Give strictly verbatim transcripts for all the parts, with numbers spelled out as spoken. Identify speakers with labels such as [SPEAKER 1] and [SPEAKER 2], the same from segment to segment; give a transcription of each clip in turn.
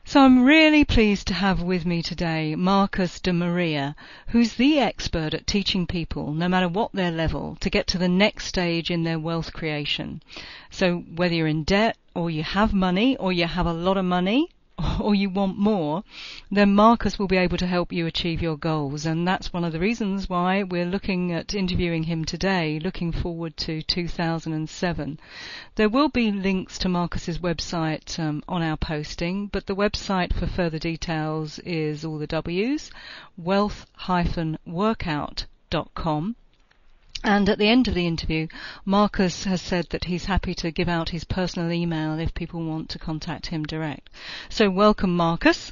[SPEAKER 1] So I'm really pleased to have with me today Marcus de Maria, who's the expert at teaching people, no matter what their level, to get to the next stage in their wealth creation. So whether you're in debt, or you have money, or you have a lot of money, or you want more, then Marcus will be able to help you achieve your goals. And that's one of the reasons why we're looking at interviewing him today, looking forward to two thousand seven. There will be links to Marcus's website um, on our posting, but the website for further details is all the W's, wealth dash workout dot com. And at the end of the interview, Marcus has said that he's happy to give out his personal email if people want to contact him direct. So welcome, Marcus.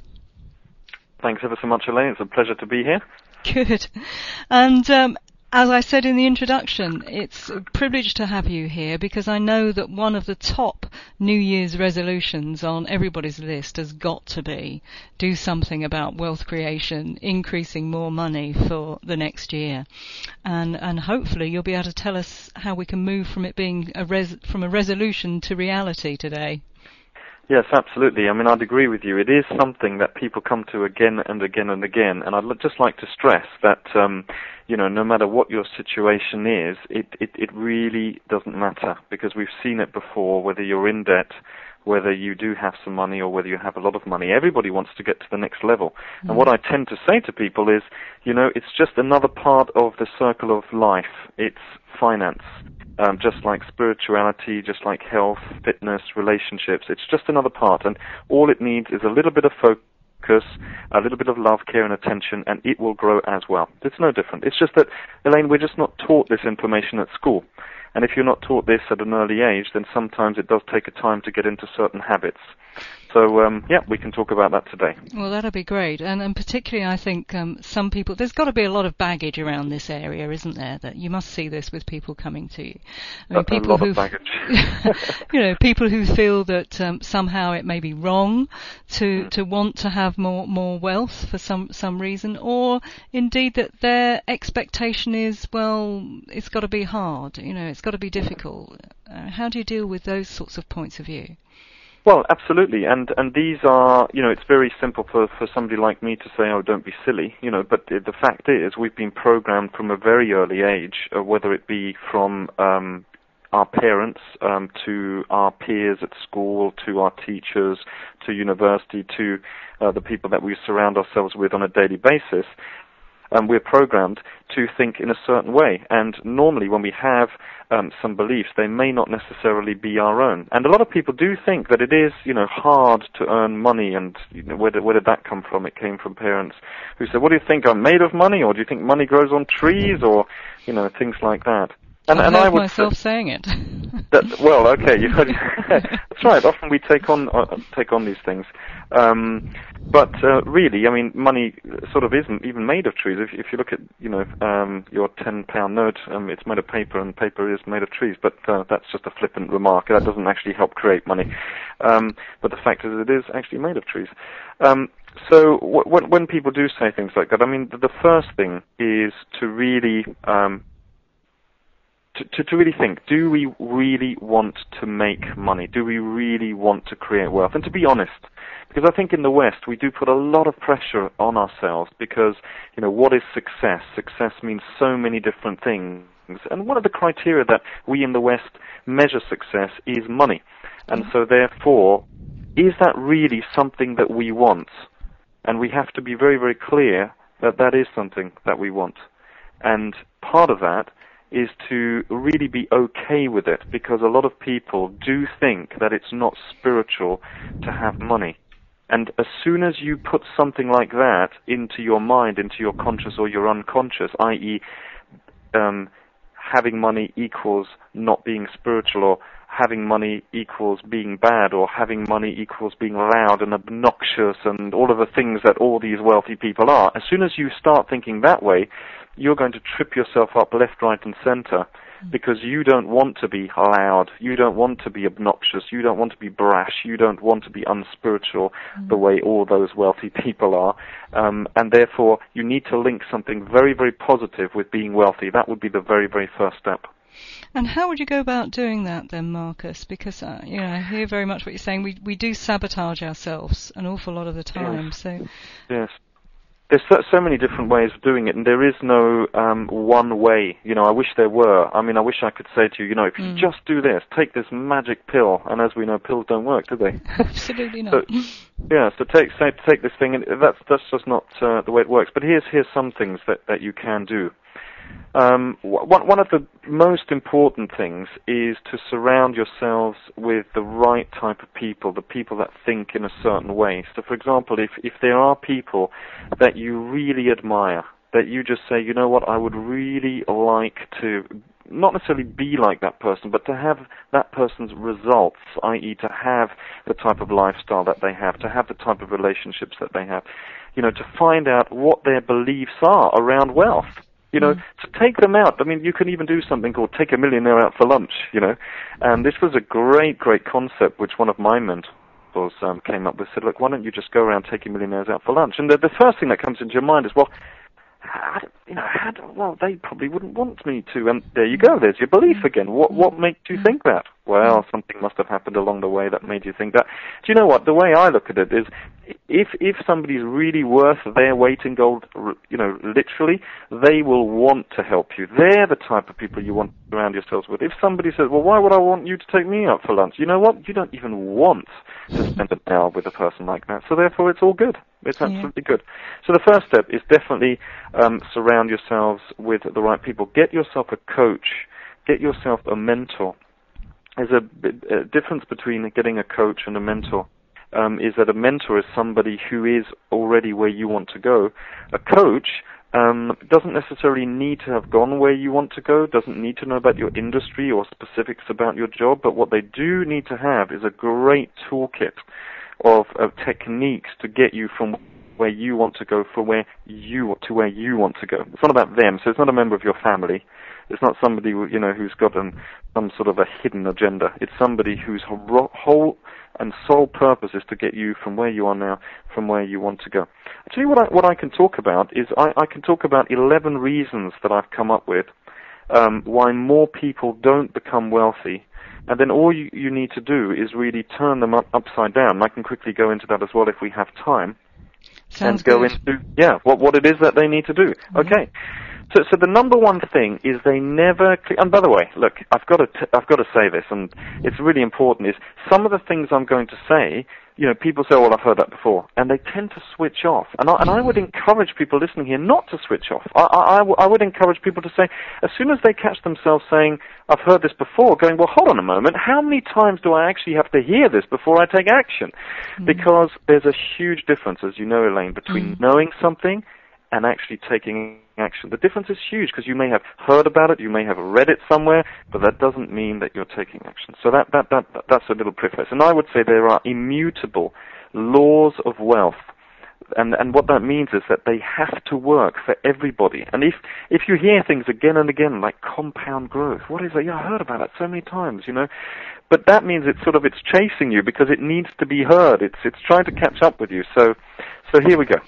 [SPEAKER 2] Thanks ever so much, Elaine. It's a pleasure to be here.
[SPEAKER 1] Good. And um, as I said in the introduction, it's a privilege to have you here because I know that one of the top New Year's resolutions on everybody's list has got to be do something about wealth creation, increasing more money for the next year. And and hopefully you'll be able to tell us how we can move from it being a res- from a resolution to reality today.
[SPEAKER 2] Yes, absolutely. I mean, I'd agree with you. It is something that people come to again and again and again. And I'd just like to stress that, um, you know, no matter what your situation is, it, it, it really doesn't matter because we've seen it before, whether you're in debt, whether you do have some money or whether you have a lot of money. Everybody wants to get to the next level. Mm. And what I tend to say to people is, you know, it's just another part of the circle of life. It's finance. Um, just like spirituality, just like health, fitness, relationships. It's just another part. And all it needs is a little bit of focus, a little bit of love, care, and attention, and it will grow as well. It's no different. It's just that, Elaine, we're just not taught this information at school. And if you're not taught this at an early age, then sometimes it does take a time to get into certain habits. So, um, yeah, we can talk about that today.
[SPEAKER 1] Well, that'll be great. And, and particularly, I think um, some people, there's got to be a lot of baggage around this area, isn't there? That you must see this with people coming to you. I mean,
[SPEAKER 2] a,
[SPEAKER 1] people
[SPEAKER 2] a lot
[SPEAKER 1] who,
[SPEAKER 2] of baggage.
[SPEAKER 1] you know, people who feel that um, somehow it may be wrong to
[SPEAKER 2] mm.
[SPEAKER 1] to want to have more more wealth for some some reason, or indeed that their expectation is, well, it's got to be hard. You know, it's got to be difficult. Uh, how do you deal with those sorts of points of view?
[SPEAKER 2] Well, absolutely, and and these are, you know, it's very simple for, for somebody like me to say, oh, don't be silly, you know, but the fact is we've been programmed from a very early age, uh, whether it be from um, our parents um, to our peers at school, to our teachers, to university, to uh, the people that we surround ourselves with on a daily basis. Um, we're programmed to think in a certain way, and normally when we have um, some beliefs, they may not necessarily be our own. And a lot of people do think that it is, you know, hard to earn money, and you know, where did, where did that come from? It came from parents who said, "What do you think? I'm made of money, or do you think money grows on trees, or you know, things like that."
[SPEAKER 1] And,
[SPEAKER 2] and
[SPEAKER 1] I heard
[SPEAKER 2] I would
[SPEAKER 1] myself
[SPEAKER 2] say,
[SPEAKER 1] saying it.
[SPEAKER 2] that, well, okay, you heard, that's right. Often we take on uh, take on these things, um, but uh, really, I mean, money sort of isn't even made of trees. If, if you look at, you know, um, your ten pound note, um, it's made of paper, and paper is made of trees. But uh, that's just a flippant remark. That doesn't actually help create money. Um, but the fact is, it is actually made of trees. Um, so w- w- when people do say things like that, I mean, the, the first thing is to really um, To, to, to really think, do we really want to make money? Do we really want to create wealth? And to be honest, because I think in the West we do put a lot of pressure on ourselves because, you know, what is success? Success means so many different things. And one of the criteria that we in the West measure success is money. And so therefore, is that really something that we want? And we have to be very, very clear that that is something that we want. And part of that is to really be okay with it, because a lot of people do think that it's not spiritual to have money. And as soon as you put something like that into your mind, into your conscious or your unconscious, that is, um, having money equals not being spiritual, or having money equals being bad, or having money equals being loud and obnoxious and all of the things that all these wealthy people are, as soon as you start thinking that way, you're going to trip yourself up left, right, and center, because you don't want to be loud, you don't want to be obnoxious, you don't want to be brash, you don't want to be unspiritual mm. the way all those wealthy people are, um, and therefore you need to link something very, very positive with being wealthy. That would be the very, very first step.
[SPEAKER 1] And how would you go about doing that then, Marcus? Because uh, you know, I hear very much what you're saying. We we do sabotage ourselves an awful lot of the time.
[SPEAKER 2] Yes.
[SPEAKER 1] So
[SPEAKER 2] Yes. There's so, so many different ways of doing it, and there is no um, one way. You know, I wish there were. I mean, I wish I could say to you, you know, if you
[SPEAKER 1] mm.
[SPEAKER 2] just do this, take this magic pill, and as we know, pills don't work, do they?
[SPEAKER 1] Absolutely not.
[SPEAKER 2] So, yeah, so take say, take this thing, and that's that's just not uh, the way it works. But here's here's some things that, that you can do. Um, one, one of the most important things is to surround yourselves with the right type of people, the people that think in a certain way. So, for example, if, if there are people that you really admire, that you just say, you know what, I would really like to not necessarily be like that person, but to have that person's results, that is to have the type of lifestyle that they have, to have the type of relationships that they have, you know, to find out what their beliefs are around wealth. You know, mm. to take them out. I mean, you can even do something called take a millionaire out for lunch, you know. And this was a great, great concept which one of my mentors um, came up with. Said, look, why don't you just go around taking millionaires out for lunch? And the, the first thing that comes into your mind is, well, how do, you know, how do, well, they probably wouldn't want me to. And there you go. There's your belief again. What what made you think that? Well, something must have happened along the way that made you think that. Do you know what? The way I look at it is, if if somebody's really worth their weight in gold, you know, literally, they will want to help you. They're the type of people you want to surround yourselves with. If somebody says, well, why would I want you to take me out for lunch? You know what? You don't even want to spend an hour with a person like that. So therefore, it's all good. It's absolutely yeah. good. So the first step is definitely um, surround yourselves with the right people. Get yourself a coach. Get yourself a mentor. There's a, a difference between getting a coach and a mentor. Um, is that a mentor is somebody who is already where you want to go. A coach um, doesn't necessarily need to have gone where you want to go, doesn't need to know about your industry or specifics about your job, but what they do need to have is a great toolkit of, of techniques to get you from where you want to go for where you to where you want to go. It's not about them, so it's not a member of your family. It's not somebody, you know, who's got an, some sort of a hidden agenda. It's somebody whose whole and sole purpose is to get you from where you are now, from where you want to go. I tell you what I, what I can talk about is I, I can talk about eleven reasons that I've come up with um, why more people don't become wealthy. And then all you, you need to do is really turn them up, upside down. I can quickly go into that as well if we have time.
[SPEAKER 1] Sounds
[SPEAKER 2] and go
[SPEAKER 1] good.
[SPEAKER 2] into, yeah, what, what it is that they need to do. Mm-hmm. Okay. So, so the number one thing is they never. And by the way, look, I've got to, t- I've got to say this, and it's really important. Is some of the things I'm going to say, you know, people say, "Well, I've heard that before," and they tend to switch off. And I, and I would encourage people listening here not to switch off. I, I, I, w- I would encourage people to say, as soon as they catch themselves saying, "I've heard this before," going, "Well, hold on a moment. How many times do I actually have to hear this before I take action?" Mm. Because there's a huge difference, as you know, Elaine, between mm. knowing something and actually taking action. The difference is huge because you may have heard about it, you may have read it somewhere, but that doesn't mean that you're taking action. So that, that, that, that's a little preface. And I would say there are immutable laws of wealth. And, and what that means is that they have to work for everybody. And if, if you hear things again and again like compound growth, what is that? Yeah, I heard about that so many times, you know. But that means it's sort of, it's chasing you because it needs to be heard. It's, it's trying to catch up with you. So, so here we go.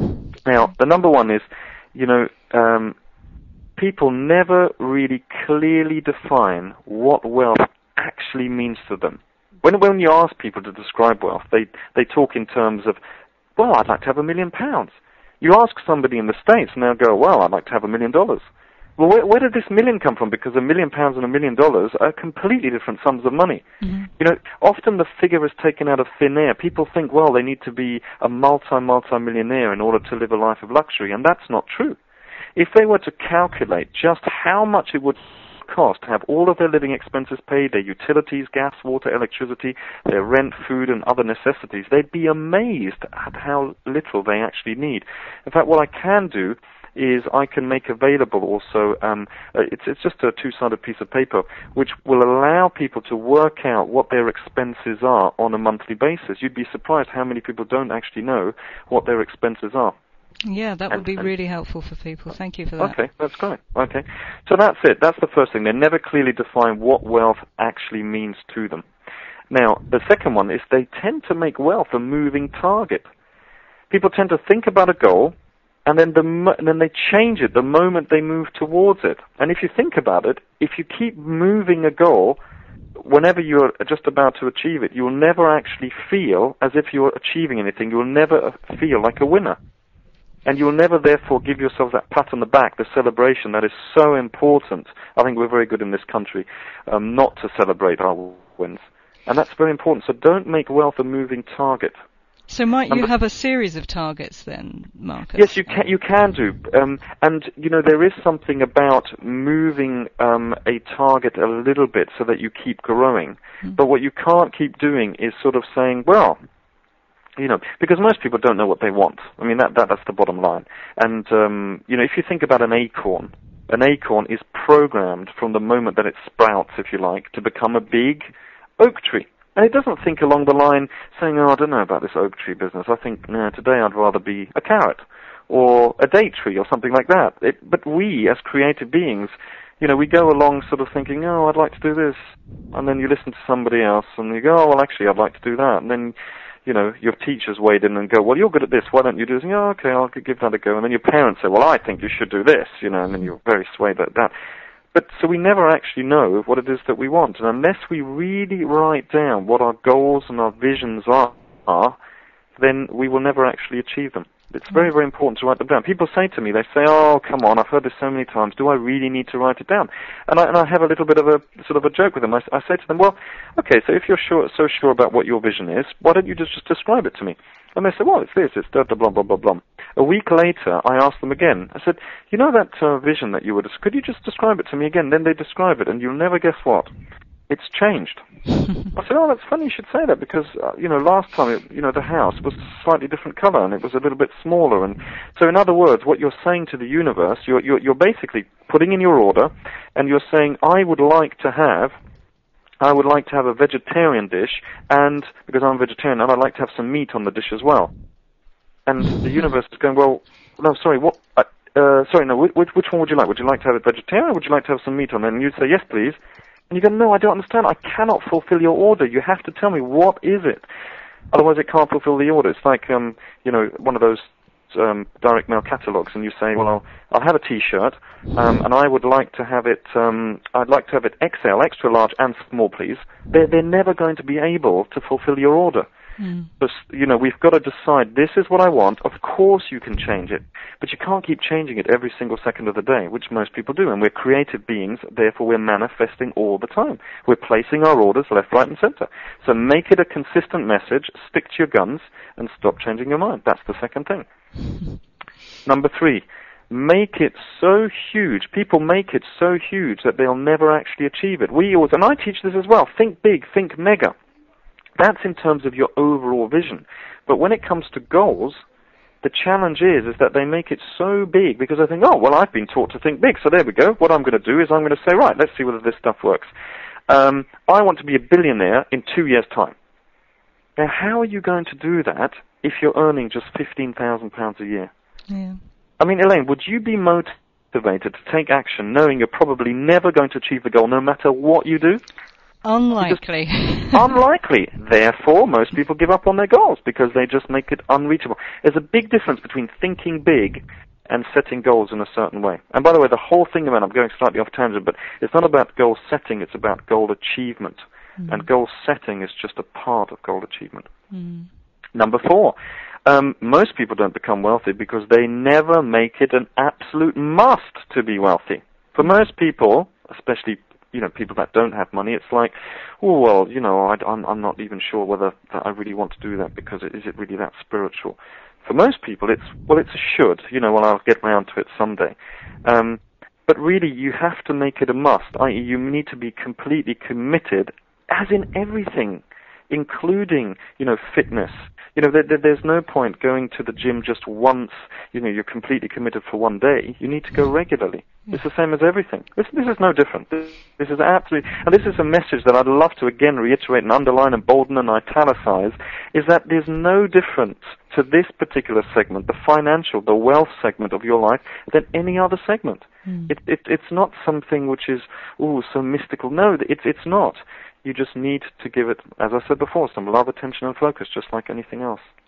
[SPEAKER 2] Now, the number one is, you know, um, people never really clearly define what wealth actually means to them. When when you ask people to describe wealth, they, they talk in terms of, well, I'd like to have a million pounds. You ask somebody in the States and they'll go, well, I'd like to have a million dollars. Well, where, where did this million come from? Because a million pounds and a million dollars are completely different sums of money. Mm-hmm. You know, often the figure is taken out of thin air. People think, well, they need to be a multi, multi-millionaire in order to live a life of luxury, and that's not true. If they were to calculate just how much it would cost to have all of their living expenses paid, their utilities, gas, water, electricity, their rent, food, and other necessities, they'd be amazed at how little they actually need. In fact, what I can do is I can make available also, um, uh, it's, it's just a two-sided piece of paper, which will allow people to work out what their expenses are on a monthly basis. You'd be surprised how many people don't actually know what their expenses are.
[SPEAKER 1] Yeah, that
[SPEAKER 2] and,
[SPEAKER 1] would be
[SPEAKER 2] and,
[SPEAKER 1] really helpful for people. Thank you for that.
[SPEAKER 2] Okay, that's great. Okay. So that's it. That's the first thing. They never clearly define what wealth actually means to them. Now, the second one is they tend to make wealth a moving target. People tend to think about a goal, and then the mo- and then they change it the moment they move towards it. And if you think about it, if you keep moving a goal, whenever you're just about to achieve it, you will never actually feel as if you're achieving anything. You will never feel like a winner. And you will never, therefore, give yourself that pat on the back, the celebration that is so important. I think we're very good in this country um, not to celebrate our wins. And that's very important. So don't make wealth a moving target.
[SPEAKER 1] So might you
[SPEAKER 2] Number
[SPEAKER 1] have a series of targets then, Marcus?
[SPEAKER 2] Yes, you can. You can do, um, and you know there is something about moving um, a target a little bit so that you keep growing. Mm. But what you can't keep doing is sort of saying, well, you know, because most people don't know what they want. I mean, that, that that's the bottom line. And um, you know, if you think about an acorn, an acorn is programmed from the moment that it sprouts, if you like, to become a big oak tree. And it doesn't think along the line saying, oh, I don't know about this oak tree business. I think, no, today I'd rather be a carrot or a date tree or something like that. It, but we, as creative beings, you know, we go along sort of thinking, oh, I'd like to do this. And then you listen to somebody else and you go, oh, well, actually, I'd like to do that. And then, you know, your teachers wade in and go, well, you're good at this. Why don't you do this? And you go, oh, okay, I'll give that a go. And then your parents say, well, I think you should do this, you know, and then you're very swayed like that. But so we never actually know what it is that we want. And unless we really write down what our goals and our visions are, are then we will never actually achieve them. It's very, very important to write them down. People say to me, they say, oh, come on, I've heard this so many times. Do I really need to write it down? And I, and I have a little bit of a sort of a joke with them. I, I say to them, well, okay, so if you're sure, so sure about what your vision is, why don't you just, just describe it to me? And they say, well, it's this, it's da, da, blah, blah, blah, blah. A week later, I asked them again. I said, you know that uh, vision that you were, could you just describe it to me again? Then they describe it, and you'll never guess what. It's changed. I said, oh, that's funny you should say that, because, uh, you know, last time, it, you know, the house was a slightly different color, and it was a little bit smaller. And so, in other words, what you're saying to the universe, you're, you're, you're basically putting in your order, and you're saying, I would like to have I would like to have a vegetarian dish, and because I'm a vegetarian, and I'd like to have some meat on the dish as well. And the universe is going, well, no, sorry, what? Uh, uh, sorry, no, which, which one would you like? Would you like to have it vegetarian, or would you like to have some meat on it? And you'd say, yes, please. And you go, no, I don't understand. I cannot fulfill your order. You have to tell me, what is it? Otherwise, it can't fulfill the order. It's like, um, you know, one of those um, direct mail catalogs, and you say, well, I'll, I'll have a T-shirt, um, and I would like to have it, um, I'd like to have it X L, extra large, and small, please. They're, they're never going to be able to fulfill your order. Mm. But, you know, we've got to decide, this is what I want. Of course you can change it, but you can't keep changing it every single second of the day, which most people do. And we're creative beings, therefore we're manifesting all the time. We're placing our orders left, right, and center. So make it a consistent message, stick to your guns, and stop changing your mind. That's the second thing. Number three, make it so huge. People make it so huge that they'll never actually achieve it. We always, and I teach this as well, think big, think mega. That's in terms of your overall vision. But when it comes to goals, the challenge is, is that they make it so big because they think, oh, well, I've been taught to think big, so there we go. What I'm going to do is I'm going to say, right, let's see whether this stuff works. Um, I want to be a billionaire in two years' time. Now, how are you going to do that if you're earning just fifteen thousand pounds a year?
[SPEAKER 1] Yeah.
[SPEAKER 2] I mean, Elaine, would you be motivated to take action knowing you're probably never going to achieve the goal no matter what you do?
[SPEAKER 1] Unlikely.
[SPEAKER 2] Unlikely. Therefore, most people give up on their goals because they just make it unreachable. There's a big difference between thinking big and setting goals in a certain way. And by the way, the whole thing about, I'm going slightly off tangent, but it's not about goal setting, it's about goal achievement. Mm. And goal setting is just a part of goal achievement. Mm. Number four, um, most people don't become wealthy because they never make it an absolute must to be wealthy. For most people, especially you know, people that don't have money, it's like, oh, well, you know, I, I'm, I'm not even sure whether that I really want to do that because it, is it really that spiritual? For most people, it's, well, it's a should, you know, well, I'll get round to it someday. Um, but really, you have to make it a must, that is you need to be completely committed, as in everything, including, you know, fitness. You know, there, there, there's no point going to the gym just once, you know, you're completely committed for one day. You need to go regularly. It's the same as everything. This, this is no different. This, this is absolutely, and this is a message that I'd love to again reiterate and underline and bolden and italicize, is that there's no difference to this particular segment, the financial, the wealth segment of your life, than any other segment. Mm. It, it, it's not something which is, ooh, so mystical. No, it's, it's not. You just need to give it, as I said before, some love, attention, and focus, just like anything else.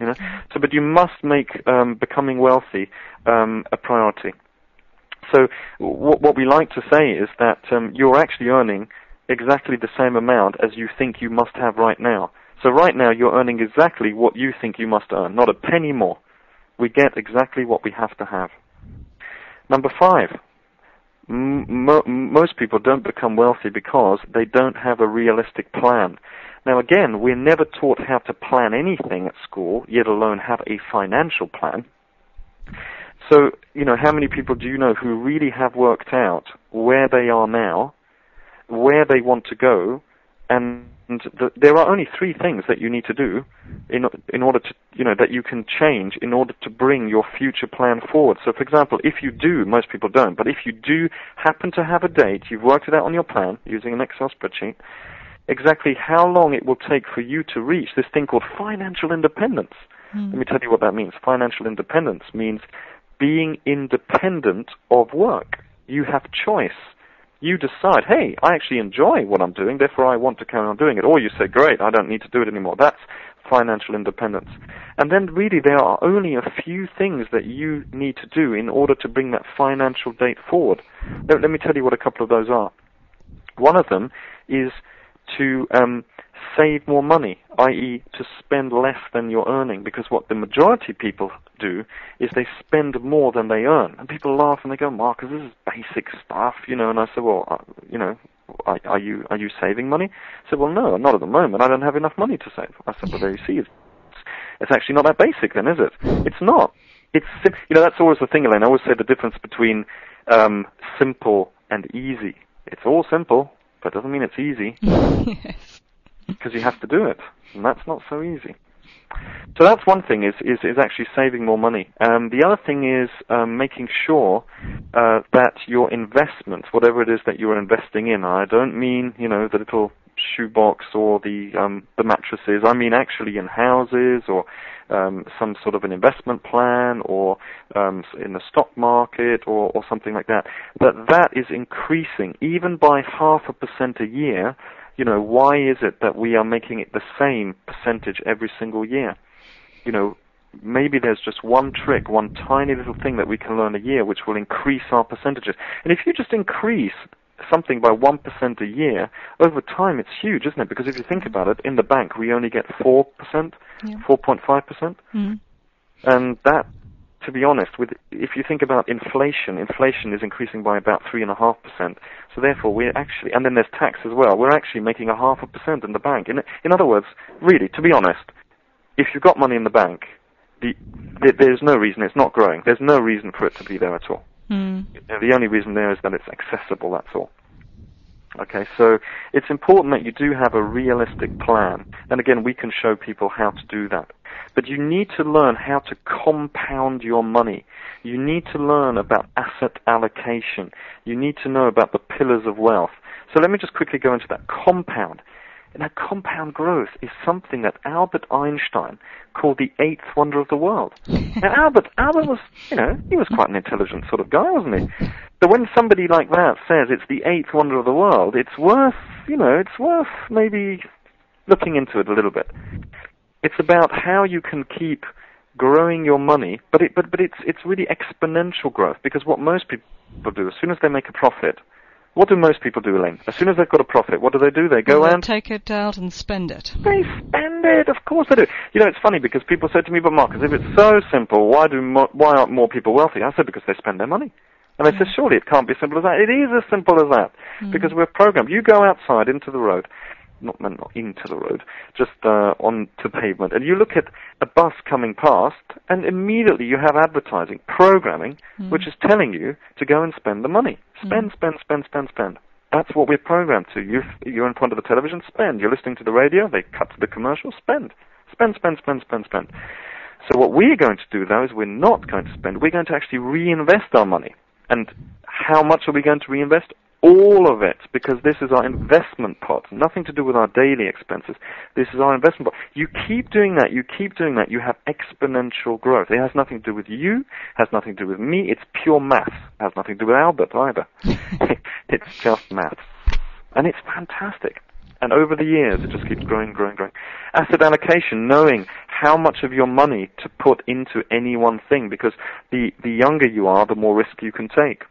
[SPEAKER 2] You know, so but you must make um, becoming wealthy um, a priority. So what, what we like to say is that um, you're actually earning exactly the same amount as you think you must have right now. So right now you're earning exactly what you think you must earn, not a penny more. We get exactly what we have to have. Number five, m- mo- most people don't become wealthy because they don't have a realistic plan. Now again, we're never taught how to plan anything at school, yet alone have a financial plan. So, you know, how many people do you know who really have worked out where they are now, where they want to go, and the, there are only three things that you need to do in, in order to, you know, that you can change in order to bring your future plan forward. So, for example, if you do, most people don't, but if you do happen to have a date, you've worked it out on your plan using an Excel spreadsheet, exactly how long it will take for you to reach this thing called financial independence. Mm. Let me tell you what that means. Financial independence means being independent of work. You have choice. You decide, hey, I actually enjoy what I'm doing, therefore I want to carry on doing it. Or you say, great, I don't need to do it anymore. That's financial independence. And then really there are only a few things that you need to do in order to bring that financial date forward. Let, let me tell you what a couple of those are. One of them is to um, save more money, that is to spend less than you're earning, because what the majority of people do is they spend more than they earn. And people laugh and they go, Marcus, this is basic stuff, you know, and I say, well, uh, you know, are, are you are you saving money? I said, well, no, not at the moment. I don't have enough money to save. I said, well, there you see, it's, it's actually not that basic then, is it? It's not. It's, you know, that's always the thing, Elaine. I always say the difference between um, simple and easy. It's all simple, but it doesn't mean it's easy.
[SPEAKER 1] Yes.
[SPEAKER 2] Because you have to do it, and that's not so easy. So that's one thing, is is, is actually saving more money. Um, the other thing is um, making sure uh, that your investments, whatever it is that you're investing in, I don't mean, you know, the little shoebox or the um, the mattresses. I mean actually in houses or um, some sort of an investment plan or um, in the stock market or, or something like that. That that is increasing even by half a percent a year. You know, why is it that we are making it the same percentage every single year? You know, maybe there's just one trick, one tiny little thing that we can learn a year which will increase our percentages. And if you just increase something by one percent a year, over time it's huge, isn't it? Because if you think about it, in the bank we only get four percent, yeah. four point five percent. Mm. And that, to be honest, with if you think about inflation, inflation is increasing by about three and a half percent. So therefore, we're actually, and then there's tax as well. We're actually making a half a percent in the bank. In in other words, really, to be honest, if you've got money in the bank, the, the, there's no reason it's not growing. There's no reason for it to be there at all. Mm. The only reason there is that it's accessible. That's all. Okay, so it's important that you do have a realistic plan. And again, we can show people how to do that. But you need to learn how to compound your money. You need to learn about asset allocation. You need to know about the pillars of wealth. So let me just quickly go into that. Compound. And that compound growth is something that Albert Einstein called the eighth wonder of the world. Now, Albert, Albert was, you know, he was quite an intelligent sort of guy, wasn't he? So when somebody like that says it's the eighth wonder of the world, it's worth, you know, it's worth maybe looking into it a little bit. It's about how you can keep growing your money, but it, but but it's it's really exponential growth, because what most people do, as soon as they make a profit, what do most people do, Elaine? As soon as they've got a profit, what do they do? They go
[SPEAKER 1] well,
[SPEAKER 2] and
[SPEAKER 1] take it out and spend it.
[SPEAKER 2] They spend it, of course they do. You know, it's funny because people say to me, "But Marcus, if it's so simple, why do mo- why aren't more people wealthy?" I said, because they spend their money. And they mm. said, surely it can't be as simple as that. It is as simple as that, mm. because we're programmed. You go outside into the road. Not, not into the road, just uh, on to pavement, and you look at a bus coming past, and immediately you have advertising, programming, mm. which is telling you to go and spend the money. Spend, mm. spend, spend, spend, spend. That's what we're programmed to. You're, you're in front of the television, spend. You're listening to the radio, they cut to the commercial, spend. Spend, spend, spend, spend, spend. So what we're going to do, though, is we're not going to spend. We're going to actually reinvest our money. And how much are we going to reinvest? All of it, because this is our investment pot. Nothing to do with our daily expenses. This is our investment pot. You keep doing that, you keep doing that, you have exponential growth. It has nothing to do with you, has nothing to do with me, it's pure math. It has nothing to do with Albert either. It's just math. And it's fantastic. And over the years, it just keeps growing, growing, growing. Asset allocation, knowing how much of your money to put into any one thing, because the, the younger you are, the more risk you can take.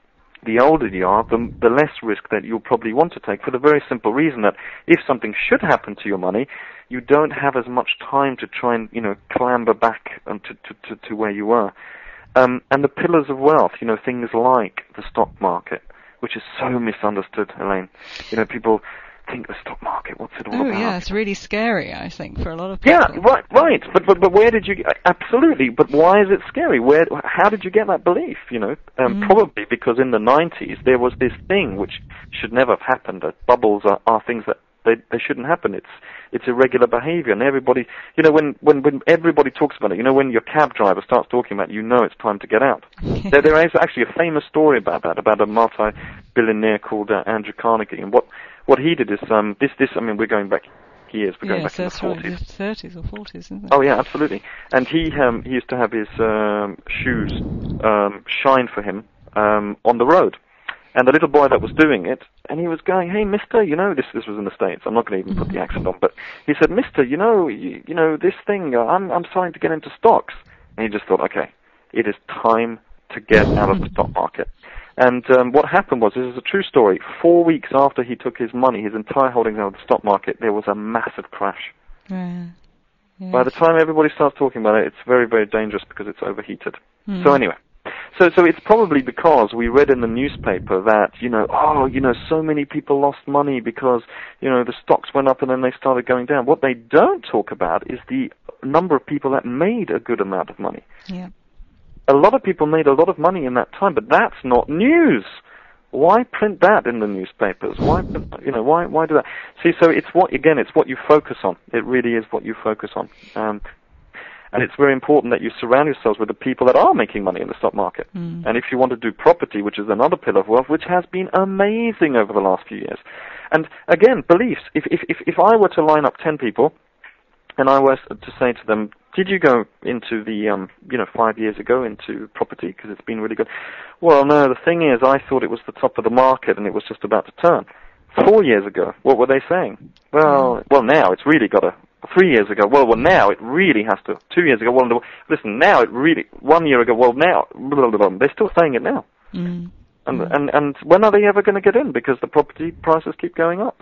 [SPEAKER 2] The older you are, the, the less risk that you'll probably want to take, for the very simple reason that if something should happen to your money, you don't have as much time to try and, you know, clamber back to, to, to, to where you were. Um, and the pillars of wealth, you know, things like the stock market, which is so misunderstood, Elaine. You know, people think the stock market, what's it all
[SPEAKER 1] oh,
[SPEAKER 2] about?
[SPEAKER 1] Oh yeah, it's really scary, I think, for a lot of people.
[SPEAKER 2] Yeah, right, right. But but but where did you? Absolutely. But why is it scary? Where? How did you get that belief? You know, um, mm. probably because in the nineties there was this thing which should never have happened. That bubbles are, are things that they they shouldn't happen. It's it's irregular behavior, and everybody, you know, when when when everybody talks about it, you know, when your cab driver starts talking about it, you know it's time to get out. there there is actually a famous story about that, about a multi-billionaire called uh, Andrew Carnegie, and what. What he did is, um, this, this, I mean, we're going back years, we're going
[SPEAKER 1] yes,
[SPEAKER 2] back in the forties.
[SPEAKER 1] Right, thirties or forties, isn't it?
[SPEAKER 2] Oh yeah, absolutely. And he, um, he used to have his, um, shoes, um, shine for him, um, on the road. And the little boy that was doing it, and he was going, hey, mister, you know, this, this was in the States, I'm not going to even put the accent on, but he said, mister, you know, you, you know, this thing, uh, I'm, I'm starting to get into stocks. And he just thought, okay, it is time to get out of the stock market. And um, what happened was, this is a true story, four weeks after he took his money, his entire holdings out of the stock market, there was a massive crash.
[SPEAKER 1] Uh, yes.
[SPEAKER 2] By the time everybody starts talking about it, it's very, very dangerous because it's overheated.
[SPEAKER 1] Mm.
[SPEAKER 2] So anyway, so so it's probably because we read in the newspaper that, you know, oh, you know, so many people lost money because, you know, the stocks went up and then they started going down. What they don't talk about is the number of people that made a good amount of money.
[SPEAKER 1] Yeah.
[SPEAKER 2] A lot of people made a lot of money in that time, but that's not news. Why print that in the newspapers? Why, you know, why why do that? See, so it's what, again, it's what you focus on. It really is what you focus on. Um, and it's very important that you surround yourselves with the people that are making money in the stock market. Mm. And if you want to do property, which is another pillar of wealth, which has been amazing over the last few years. And again, beliefs. If if if, if I were to line up ten people, and I was to say to them, did you go into the, um, you know, five years ago into property because it's been really good? Well, no, the thing is, I thought it was the top of the market and it was just about to turn. Four years ago, what were they saying? Well, well, now it's really got a, three years ago, well, well, now it really has to, two years ago, well, listen, now it really, one year ago, well, now, blah, blah, blah, they're still saying it now. Mm. And, mm. and, and when are they ever going to get in? Because the property prices keep going up.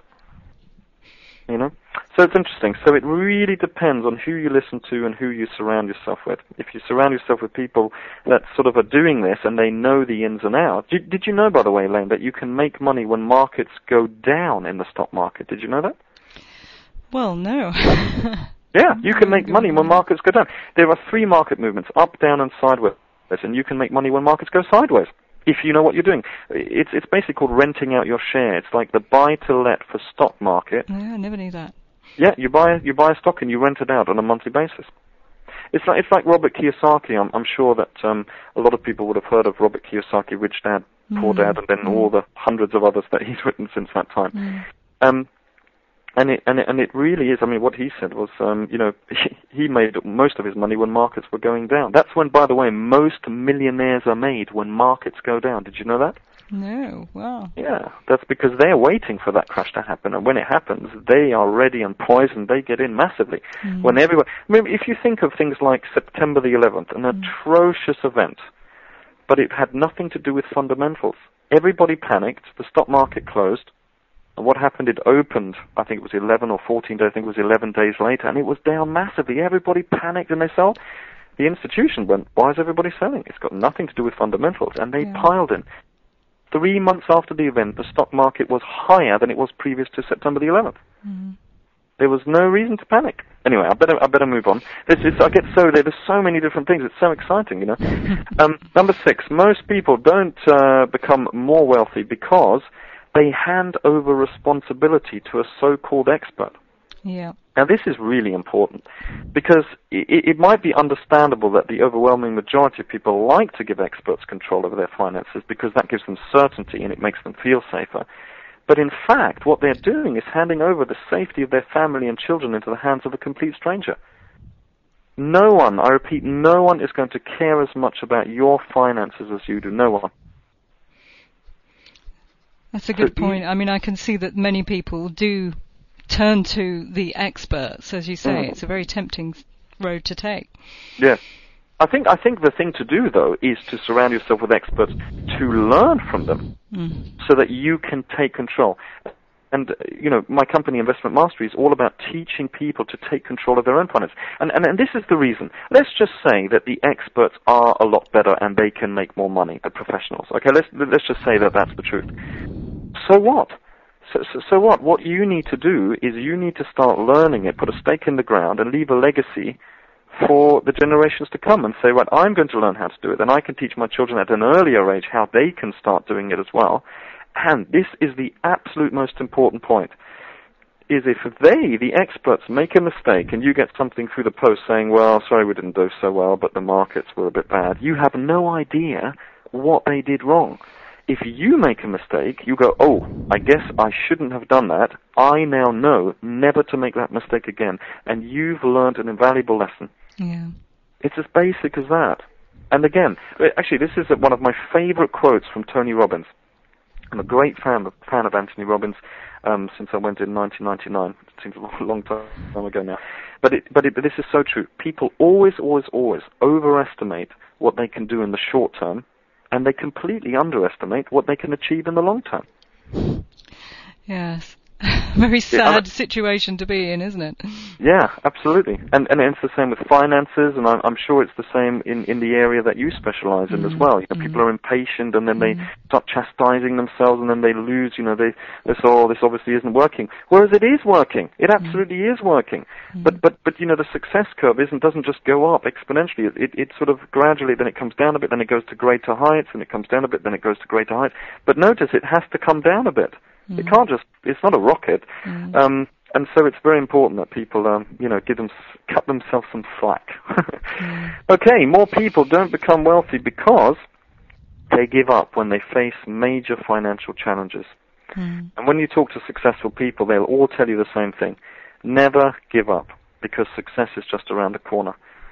[SPEAKER 2] You know? So it's interesting. So it really depends on who you listen to and who you surround yourself with. If you surround yourself with people that sort of are doing this and they know the ins and outs. Did, did you know, by the way, Elaine, that you can make money when markets go down in the stock market? Did you know that?
[SPEAKER 1] Well, no.
[SPEAKER 2] Yeah, you can make money when markets go down. There are three market movements, up, down, and sideways. And you can make money when markets go sideways, if you know what you're doing. It's it's basically called renting out your share. It's like the buy-to-let for stock market.
[SPEAKER 1] Yeah, I never knew that.
[SPEAKER 2] Yeah, you buy you buy a stock and you rent it out on a monthly basis. It's like it's like Robert Kiyosaki. I'm I'm sure that um, a lot of people would have heard of Robert Kiyosaki, Rich Dad, Poor mm. Dad, and then mm. all the hundreds of others that he's written since that time. Mm. Um, And it, and it, and it really is, I mean, what he said was, um, you know, he, he made most of his money when markets were going down. That's when, by the way, most millionaires are made, when markets go down. Did you know that?
[SPEAKER 1] No, wow.
[SPEAKER 2] Yeah, that's because they're waiting for that crash to happen. And when it happens, they are ready and poised and they get in massively. Mm. When everyone, I mean, if you think of things like September the eleventh, an mm. atrocious event, but it had nothing to do with fundamentals. Everybody panicked, the stock market closed. And what happened, it opened, I think it was eleven or fourteen days, I think it was eleven days later, and it was down massively. Everybody panicked and they sold. The institution went, why is everybody selling? It's got nothing to do with fundamentals. And they yeah. piled in. Three months after the event, the stock market was higher than it was previous to September the eleventh. Mm-hmm. There was no reason to panic. Anyway, I better I better move on. This is, I get so there, there's so many different things. It's so exciting, you know. um, number six, most people don't uh, become more wealthy because they hand over responsibility to a so-called expert.
[SPEAKER 1] Yeah.
[SPEAKER 2] Now, this is really important because it, it might be understandable that the overwhelming majority of people like to give experts control over their finances because that gives them certainty and it makes them feel safer. But in fact, what they're doing is handing over the safety of their family and children into the hands of a complete stranger. No one, I repeat, no one is going to care as much about your finances as you do. No one.
[SPEAKER 1] That's a good point. I mean, I can see that many people do turn to the experts, as you say.
[SPEAKER 2] Mm.
[SPEAKER 1] It's a very tempting road to take.
[SPEAKER 2] Yeah. I think I think the thing to do, though, is to surround yourself with experts to learn from them
[SPEAKER 1] Mm.
[SPEAKER 2] so that you can take control. And, you know, my company, Investment Mastery, is all about teaching people to take control of their own finance. And, and, and this is the reason. Let's just say that the experts are a lot better and they can make more money than professionals. Okay, let's, let's just say that that's the truth. So what? So, so, so what? What you need to do is you need to start learning it, put a stake in the ground, and leave a legacy for the generations to come and say, right, I'm going to learn how to do it. Then I can teach my children at an earlier age how they can start doing it as well. And this is the absolute most important point, is if they, the experts, make a mistake and you get something through the post saying, well, sorry, we didn't do so well, but the markets were a bit bad, you have no idea what they did wrong. If you make a mistake, you go, oh, I guess I shouldn't have done that. I now know never to make that mistake again. And you've learned an invaluable lesson.
[SPEAKER 1] Yeah.
[SPEAKER 2] It's as basic as that. And again, actually, this is one of my favorite quotes from Tony Robbins. I'm a great fan of, fan of Anthony Robbins um, since I went in nineteen ninety-nine. It seems a long, long time ago now. But, it, but, it, but this is so true. People always, always, always overestimate what they can do in the short term, and they completely underestimate what they can achieve in the long term.
[SPEAKER 1] Yes. Very sad
[SPEAKER 2] yeah,
[SPEAKER 1] situation to be in, isn't it?
[SPEAKER 2] Yeah, absolutely. And and it's the same with finances, and I'm, I'm sure it's the same in, in the area that you specialize in mm. as well. You know, mm. people are impatient, and then mm. they start chastising themselves, and then they lose, you know, they, they say, oh, this obviously isn't working. Whereas it is working. It absolutely mm. is working. Mm. But, but, but, you know, the success curve isn't, doesn't just go up exponentially. It, it, it sort of gradually, then it comes down a bit, then it goes to greater heights, and it comes down a bit, then it goes to greater heights. But notice it has to come down a bit. Mm. It can't just, it's not a rocket. Mm. Um, and so it's very important that people, um, you know, give them, cut themselves some slack. mm. Okay, more people don't become wealthy because they give up when they face major financial challenges. Mm. And when you talk to successful people, they'll all tell you the same thing. Never give up, because success is just around the corner.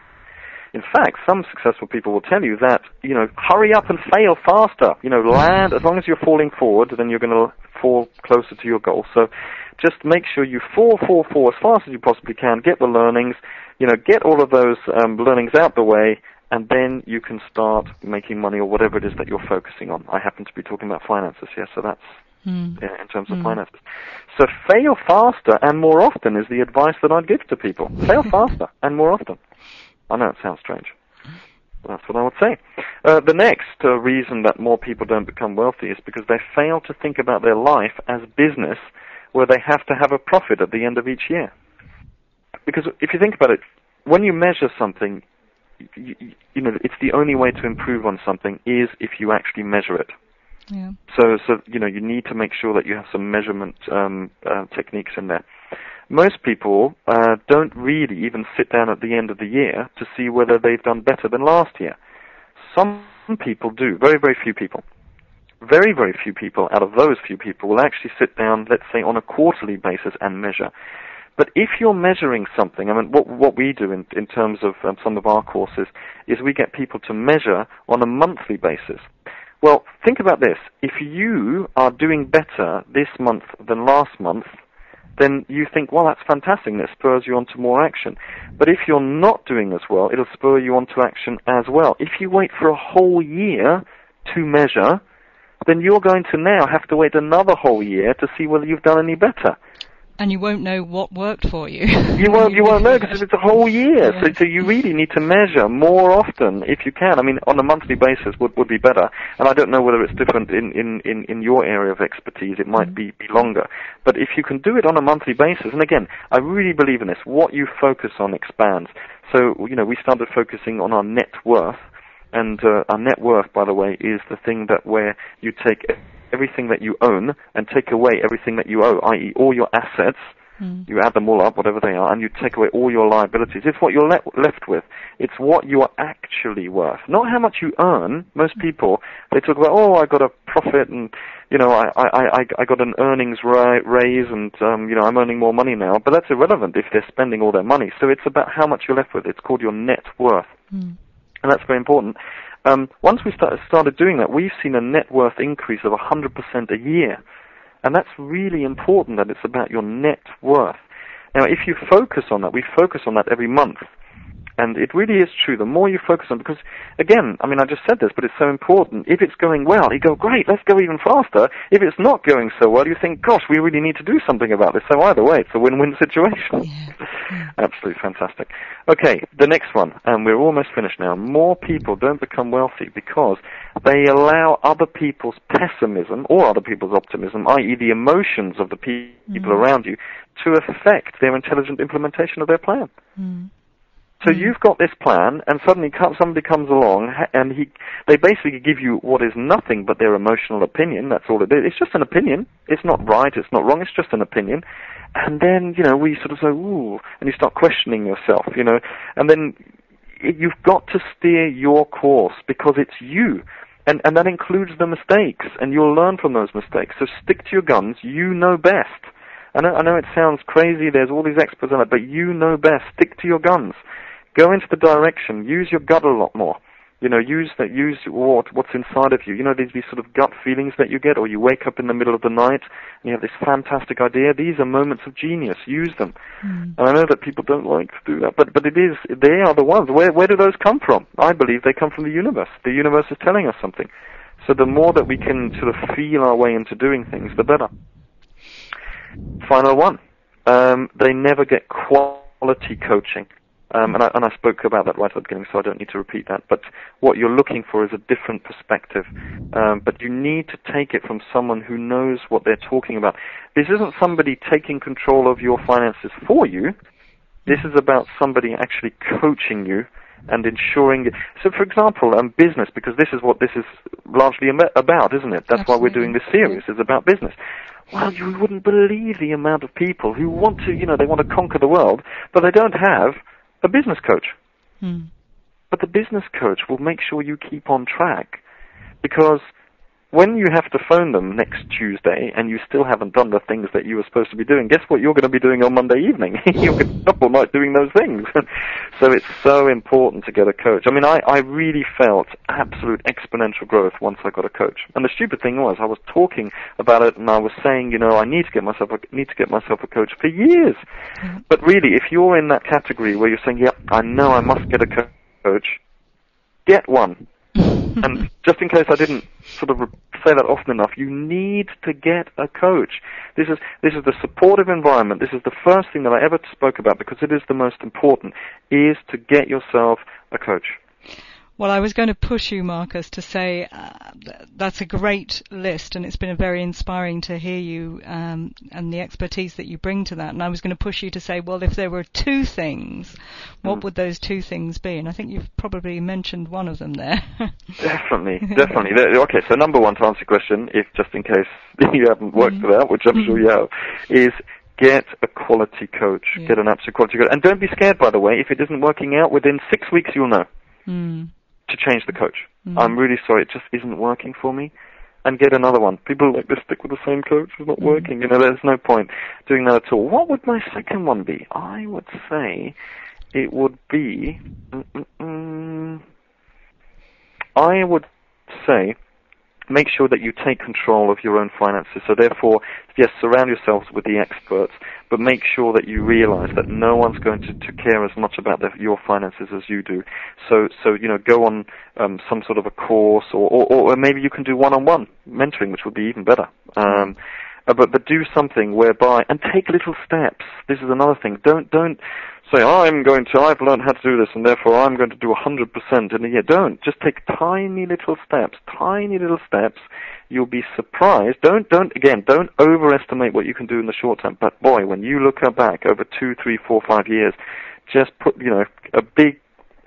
[SPEAKER 2] In fact, some successful people will tell you that, you know, hurry up and fail faster. You know, land, as long as you're falling forward, then you're going to fall closer to your goal. So just make sure you fall, fall, fall as fast as you possibly can, get the learnings, you know, get all of those um, learnings out the way, and then you can start making money or whatever it is that you're focusing on. I happen to be talking about finances here, so that's mm. yeah, in terms of mm. finances. So fail faster and more often is the advice that I'd give to people. Fail faster and more often. I know it sounds strange. That's what I would say. Uh, the next uh, reason that more people don't become wealthy is because they fail to think about their life as business, where they have to have a profit at the end of each year. Because if you think about it, when you measure something, you, you know, it's the only way to improve on something is if you actually measure it. Yeah. So, so you know, you need to make sure that you have some measurement um, uh, techniques in there. Most people uh, don't really even sit down at the end of the year to see whether they've done better than last year. Some people do, very, very few people. Very, very few people out of those few people will actually sit down, let's say, on a quarterly basis and measure. But if you're measuring something, I mean, what, what we do in, in terms of um, some of our courses is we get people to measure on a monthly basis. Well, think about this. If you are doing better this month than last month, then you think, well, that's fantastic, and it spurs you on to more action. But if you're not doing as well, it'll spur you on to action as well. If you wait for a whole year to measure, then you're going to now have to wait another whole year to see whether you've done any better.
[SPEAKER 1] And you won't know what worked for you.
[SPEAKER 2] you won't. You won't know because it's a whole year. Yeah. So, so you really need to measure more often if you can. I mean, on a monthly basis would would be better. And I don't know whether it's different in in in, in your area of expertise. It might mm. be be longer. But if you can do it on a monthly basis, and again, I really believe in this. What you focus on expands. So you know, we started focusing on our net worth, and uh, our net worth, by the way, is the thing that where you take everything that you own and take away everything that you owe, that is all your assets, mm. you add them all up, whatever they are, and you take away all your liabilities. It's what you're le- left with. It's what you are actually worth, not how much you earn. Most people, they talk about, oh, I got a profit and, you know, I, I, I, I got an earnings ra- raise and, um, you know, I'm earning more money now, but that's irrelevant if they're spending all their money. So it's about how much you're left with. It's called your net worth. Mm. And that's very important. Um, once we start, started doing that, we've seen a net worth increase of one hundred percent a year. And that's really important, that it's about your net worth. Now, if you focus on that, we focus on that every month. And it really is true. The more you focus on, because again, I mean, I just said this, but it's so important. If it's going well, you go, great, let's go even faster. If it's not going so well, you think, gosh, we really need to do something about this. So either way, it's a win-win situation. Yeah. Absolutely fantastic. Okay, the next one, and we're almost finished now. More people don't become wealthy because they allow other people's pessimism or other people's optimism, that is the emotions of the people mm. around you, to affect their intelligent implementation of their plan. Mm. So mm. you've got this plan, and suddenly somebody comes along, and he, they basically give you what is nothing but their emotional opinion. That's all it is. It's just an opinion. It's not right. It's not wrong. It's just an opinion. And then, you know, we sort of say, ooh, and you start questioning yourself, you know. And then you've got to steer your course because it's you. And, and that includes the mistakes, and you'll learn from those mistakes. So stick to your guns. You know best. I know, I know it sounds crazy. There's all these experts on it, but you know best. Stick to your guns. Go into the direction. Use your gut a lot more. You know, use that. Use what what's inside of you. You know, these these sort of gut feelings that you get, or you wake up in the middle of the night and you have this fantastic idea. These are moments of genius. Use them. Mm. And I know that people don't like to do that, but but it is. They are the ones. Where where do those come from? I believe they come from the universe. The universe is telling us something. So the more that we can sort of feel our way into doing things, the better. Final one. Um, they never get quality coaching. Um, and, I, and I spoke about that right at the beginning, so I don't need to repeat that. But what you're looking for is a different perspective. Um, but you need to take it from someone who knows what they're talking about. This isn't somebody taking control of your finances for you. This is about somebody actually coaching you and ensuring. So, for example, um, business, because this is what this is largely about, isn't it? That's Absolutely. Why we're doing this series. It's about business. Well, you wouldn't believe the amount of people who want to, you know, they want to conquer the world, but they don't have a business coach. Hmm. But the business coach will make sure you keep on track, because when you have to phone them next Tuesday and you still haven't done the things that you were supposed to be doing, guess what you're going to be doing on Monday evening? You're going to be up all night doing those things. So it's so important to get a coach. I mean, I, I really felt absolute exponential growth once I got a coach. And the stupid thing was, I was talking about it and I was saying, you know, I need to get myself a, need to get myself a coach for years. Mm-hmm. But really, if you're in that category where you're saying, yep, I know I must get a co- coach, get one. And just in case I didn't sort of say that often enough, you need to get a coach. This is this is the supportive environment. This is the first thing that I ever spoke about, because it is the most important, is to get yourself a coach.
[SPEAKER 1] Well, I was going to push you, Marcus, to say uh, that's a great list, and it's been very inspiring to hear you um, and the expertise that you bring to that. And I was going to push you to say, well, if there were two things, what mm. would those two things be? And I think you've probably mentioned one of them there. Definitely,
[SPEAKER 2] definitely. Okay, so number one, to answer your question, if just in case you haven't worked mm. it out, which I'm mm. sure you have, is get a quality coach. Yeah. Get an absolute quality coach. And don't be scared, by the way, if it isn't working out, within six weeks you'll know. Mm. To change the coach. Mm-hmm. I'm really sorry, it just isn't working for me. And get another one. People like to stick with the same coach. It's not mm-hmm. working. You know, there's no point doing that at all. What would my second one be? I would say it would be... Mm-mm-mm, I would say make sure that you take control of your own finances. So therefore, yes, surround yourselves with the experts, but make sure that you realize that no one's going to, to care as much about the, your finances as you do. So, so you know, go on um, some sort of a course, or, or, or maybe you can do one-on-one mentoring, which would be even better. Um, uh, but but do something whereby, and take little steps. This is another thing. Don't don't say, I'm going to, I've learned how to do this, and therefore I'm going to do one hundred percent in a year. Don't. Just take tiny little steps, tiny little steps. You'll be surprised. Don't, don't, again, don't overestimate what you can do in the short term. But boy, when you look back over two, three, four, five years, just put, you know, a big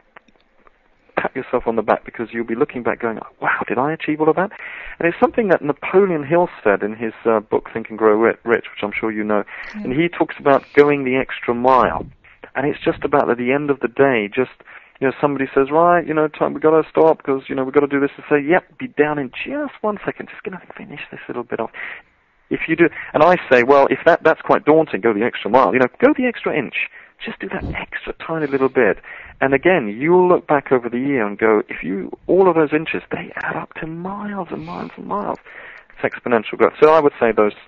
[SPEAKER 2] pat yourself on the back, because you'll be looking back going, oh, wow, did I achieve all of that? And it's something that Napoleon Hill said in his uh, book, Think and Grow Rich, which I'm sure you know. Mm. And he talks about going the extra mile. And it's just about, at the end of the day, just, you know, somebody says, right, you know, time, we got to stop, because, you know, we've got to do this, and say, yep, be down in just one second, just going to finish this little bit off. If you do, and I say, well, if that that's quite daunting, go the extra mile, you know, go the extra inch. Just do that extra tiny little bit. And again, you'll look back over the year and go, if you, all of those inches, they add up to miles and miles and miles. It's exponential growth. So I would say those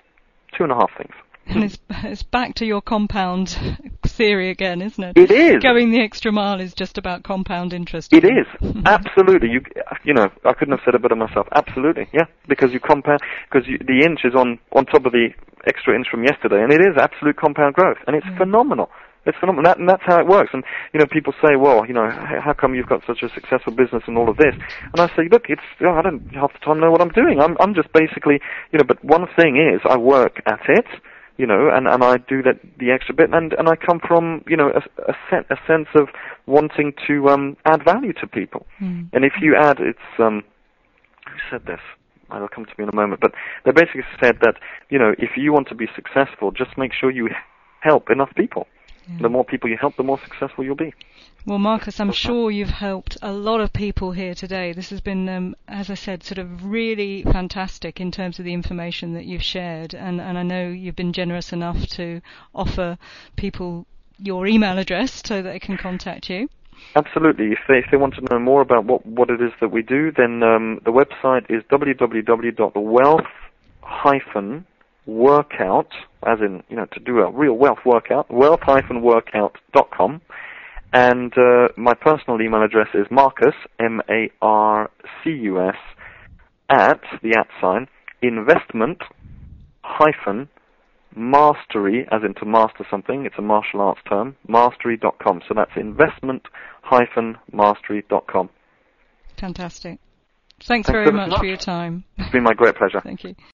[SPEAKER 2] two and a half things.
[SPEAKER 1] And it's, it's back to your compound theory again, isn't it?
[SPEAKER 2] It is.
[SPEAKER 1] Going the extra mile is just about compound interest.
[SPEAKER 2] It is. Absolutely. You you know, I couldn't have said it better myself. Absolutely. Yeah. Because you compound, because you, the inch is on, on top of the extra inch from yesterday, and it is absolute compound growth, and it's mm. phenomenal. It's phenomenal, that, and that's how it works. And, you know, people say, well, you know, how come you've got such a successful business and all of this? And I say, look, it's, you know, I don't half the time know what I'm doing. I'm, I'm just basically, you know, but one thing is I work at it, you know, and, and I do that, the extra bit, and, and I come from, you know, a, a, sen- a sense of wanting to um, add value to people. Mm. And if you add, it's, um, who said this? It'll come to me in a moment, but they basically said that, you know, if you want to be successful, just make sure you help enough people. Yeah. The more people you help, the more successful you'll be.
[SPEAKER 1] Well, Marcus, I'm sure you've helped a lot of people here today. This has been, um, as I said, sort of really fantastic in terms of the information that you've shared. And, and I know you've been generous enough to offer people your email address so that they can contact you.
[SPEAKER 2] Absolutely. If they, if they want to know more about what, what it is that we do, then um, the website is w w w dot wealth dash workout, as in, you know, to do a real wealth workout, wealth dash workout dot com. And uh, my personal email address is Marcus, M A R C U S, at, the at sign, investment hyphen mastery, as in to master something, it's a martial arts term, mastery dot com. So that's investment hyphen mastery dot com.
[SPEAKER 1] Fantastic. Thanks, Thanks very much, much for your time.
[SPEAKER 2] It's been my great pleasure.
[SPEAKER 1] Thank you.